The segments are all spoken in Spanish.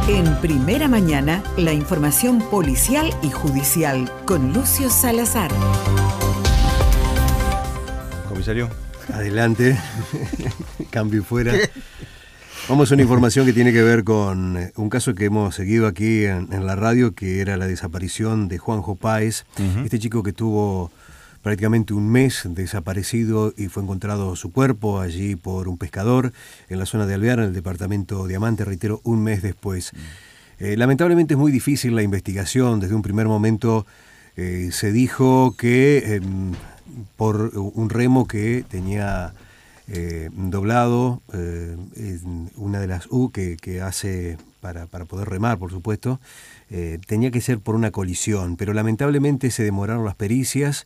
En Primera Mañana, la información policial y judicial con Lucio Salazar. Comisario. Adelante, cambio y fuera. Vamos a una información que tiene que ver con un caso que hemos seguido aquí en la radio, que era la desaparición de Juanjo Páez, este chico que tuvo prácticamente un mes desaparecido y fue encontrado su cuerpo allí por un pescador en la zona de Alvear, en el departamento Diamante, reitero, un mes después. Lamentablemente es muy difícil la investigación. Desde un primer momento se dijo que por un remo que tenía doblado, una de las U que hace para poder remar, por supuesto, tenía que ser por una colisión, pero lamentablemente se demoraron las pericias.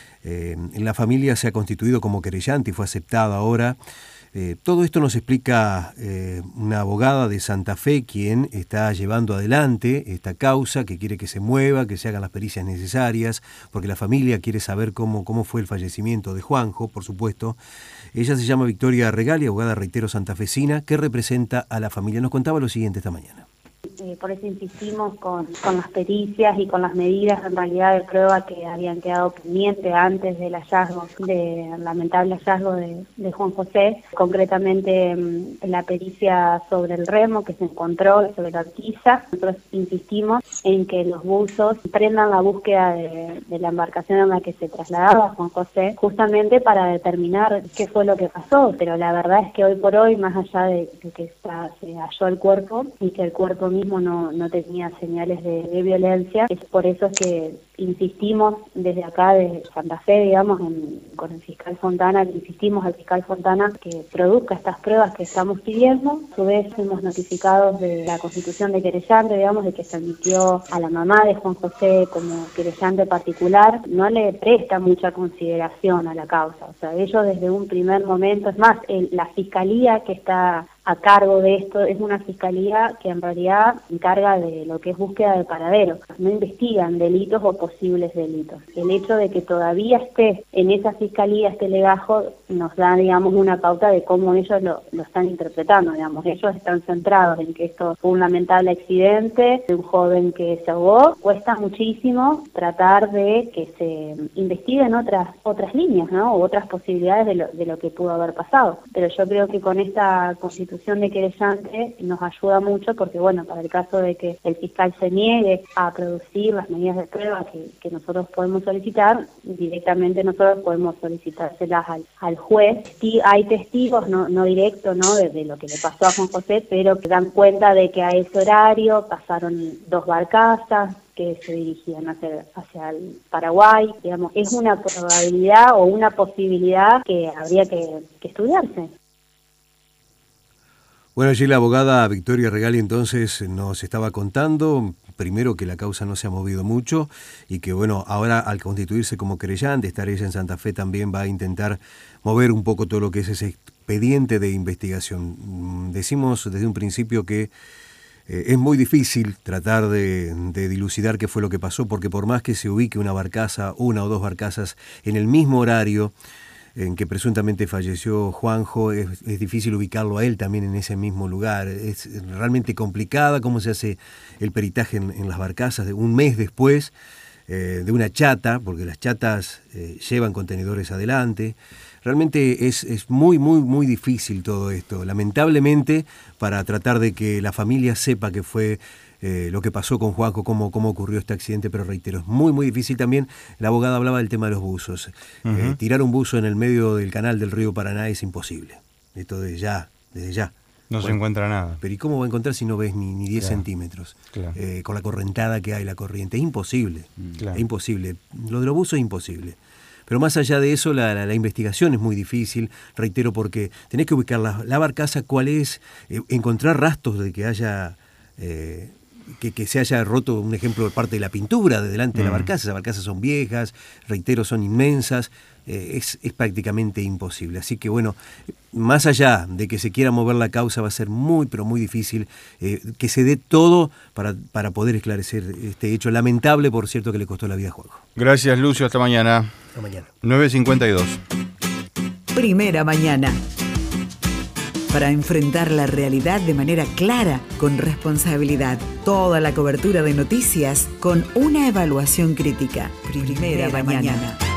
La familia se ha constituido como querellante y fue aceptada ahora. Todo esto nos explica una abogada de Santa Fe, quien está llevando adelante esta causa, que quiere que se mueva, que se hagan las pericias necesarias, porque la familia quiere saber cómo fue el fallecimiento de Juanjo, por supuesto. Ella se llama Victoria Regali, abogada, reitero, santafesina, que representa a la familia. Nos contaba lo siguiente esta mañana. Por eso insistimos con las pericias y con las medidas en realidad de prueba que habían quedado pendientes antes del hallazgo, del lamentable hallazgo de Juan José, concretamente la pericia sobre el remo que se encontró, sobre la horquilla. Nosotros insistimos en que los buzos prendan la búsqueda de la embarcación en la que se trasladaba Juan José, justamente para determinar qué fue lo que pasó, pero la verdad es que hoy por hoy, más allá de que se halló el cuerpo y que el cuerpo mismo no tenía señales de violencia, es por eso que insistimos desde acá de Santa Fe, digamos, con el fiscal Fontana, insistimos al fiscal Fontana que produzca estas pruebas que estamos pidiendo. A su vez fuimos notificados de la constitución de querellante, digamos, de que se admitió a la mamá de Juan José como querellante particular. No le presta mucha consideración a la causa, o sea, ellos desde un primer momento, es más, la fiscalía que está a cargo de esto es una fiscalía que en realidad encarga de lo que es búsqueda de paradero. No investigan delitos o posibles delitos. El hecho de que todavía esté en esa fiscalía este legajo nos da, digamos, una pauta de cómo ellos lo están interpretando, digamos. Ellos están centrados en que esto fue un lamentable accidente de un joven que se ahogó. Cuesta muchísimo tratar de que se investiguen otras líneas, ¿no? O otras posibilidades de lo que pudo haber pasado. Pero yo creo que con esta constitución de querellante nos ayuda mucho porque, bueno, para el caso de que el fiscal se niegue a producir las medidas de prueba que nosotros podemos solicitar, directamente nosotros podemos solicitárselas al juez. Sí, hay testigos, no directos, ¿no?, de lo que le pasó a Juan José, pero que dan cuenta de que a ese horario pasaron 2 barcazas que se dirigían hacia el Paraguay. Digamos, es una probabilidad o una posibilidad que habría que estudiarse. Bueno, allí la abogada Victoria Regali entonces nos estaba contando, primero, que la causa no se ha movido mucho y que, bueno, ahora al constituirse como querellante, estar ella en Santa Fe, también va a intentar mover un poco todo lo que es ese expediente de investigación. Decimos desde un principio que es muy difícil tratar de dilucidar qué fue lo que pasó, porque por más que se ubique una barcaza, 1 o 2 barcazas en el mismo horario en que presuntamente falleció Juanjo, es difícil ubicarlo a él también en ese mismo lugar. Es realmente complicada cómo se hace el peritaje en las barcazas de un mes después de una chata, porque las chatas llevan contenedores adelante. Realmente es muy difícil todo esto, lamentablemente, para tratar de que la familia sepa que fue lo que pasó con Juanjo, cómo ocurrió este accidente, pero reitero, es muy difícil también. La abogada hablaba del tema de los buzos. Tirar un buzo en el medio del canal del río Paraná es imposible. Esto desde ya. No se encuentra nada. Pero ¿y cómo va a encontrar si no ves ni 10 centímetros? Claro. Con la correntada que hay, la corriente. Es imposible. Claro. Es imposible. Lo de los buzos es imposible. Pero más allá de eso, la investigación es muy difícil, reitero, porque tenés que ubicar la barcaza, cuál es, encontrar rastros de que haya... Que se haya roto, un ejemplo, de parte de la pintura de delante de la barcaza. Esas barcazas son viejas, reitero, son inmensas, es prácticamente imposible. Así que, bueno, más allá de que se quiera mover la causa, va a ser muy difícil que se dé todo para poder esclarecer este hecho lamentable, por cierto, que le costó la vida a Juanjo. Gracias, Lucio, hasta mañana. Hasta mañana. 9:52. Primera Mañana. para enfrentar la realidad de manera clara, con responsabilidad. Toda la cobertura de noticias con una evaluación crítica. Primera mañana.